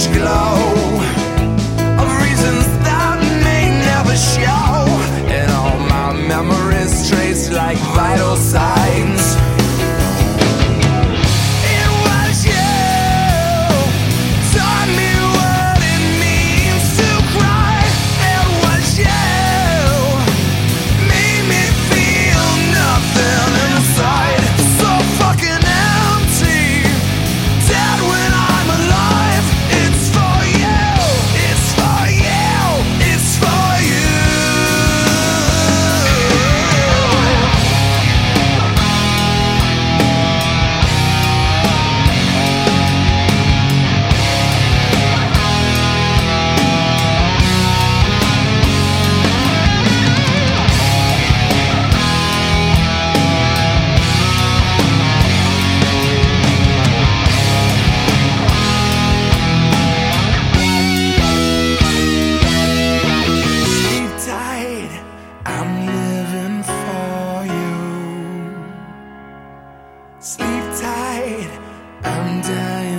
reddish glow of reasons that may never show, and all my memories traced like vital signs. It was you taught me what it means to cry. It was you made me feel nothing inside. So fucking empty, dead when I'm alive. It's for you, it's for you, it's for you. Sleep tight, I'm living for you. Sleep tight, I'm dying.